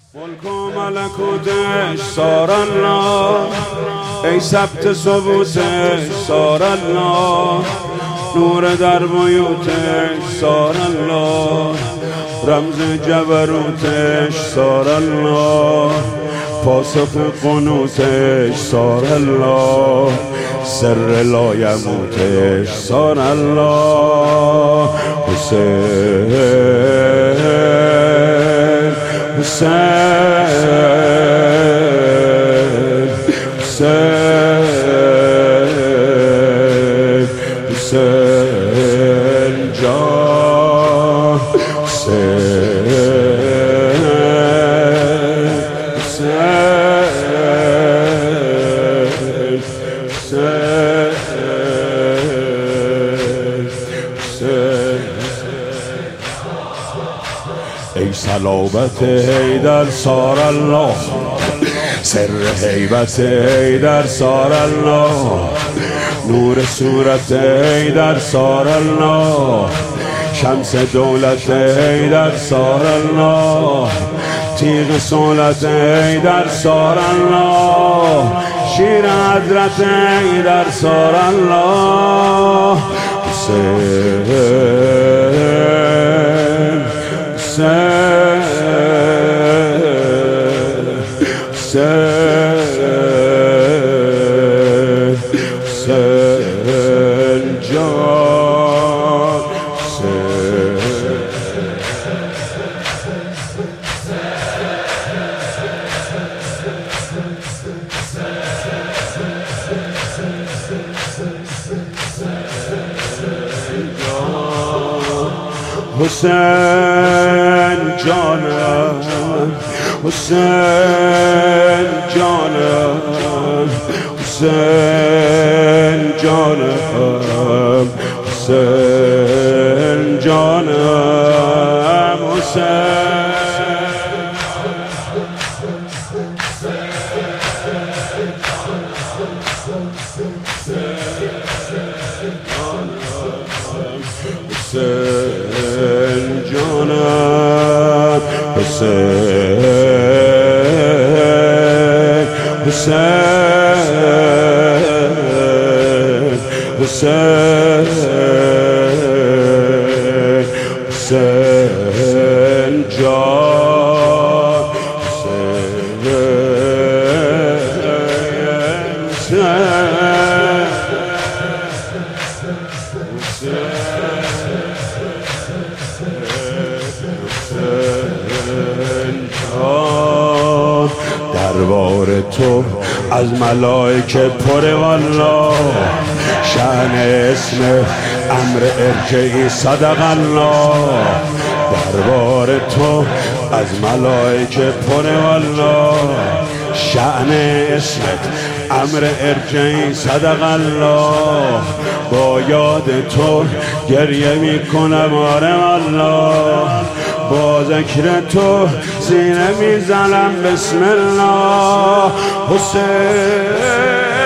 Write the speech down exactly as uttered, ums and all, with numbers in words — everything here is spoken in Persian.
ملک و ملکوتش سار الله، ای ثبت ثبوتش سار الله، نور در بیوتش سار الله، رمز جبروتش سار الله، پاسخ قنوتش سار الله، سر لایموتش سار الله. حسین حسین حسین حسین جان، حسین ای صلابت حیدر سار الله، سر هیبت حیدر سار الله، نور صورت حیدر سار الله، شمس دولت حیدر سار الله، تیغ صولت حیدر سار الله، شیر حضرت حیدر سار الله. حسین حسین حسین جان، حسین جانم، حسین جانم، حسین جانم، حسین جانم، حسین حسین جانم، حسین حسین حسین حسین جان، حسین دربار تو از ملائکه پره والله، شأن اسم امر ارجعی صدق الله، دربار تو از ملائکه پره والله، شأن اسمت امر ارجعی صدق الله، با یاد تو گریه می کنم آره والله، با ذکر تو سینه می زنم بسم الله. حسین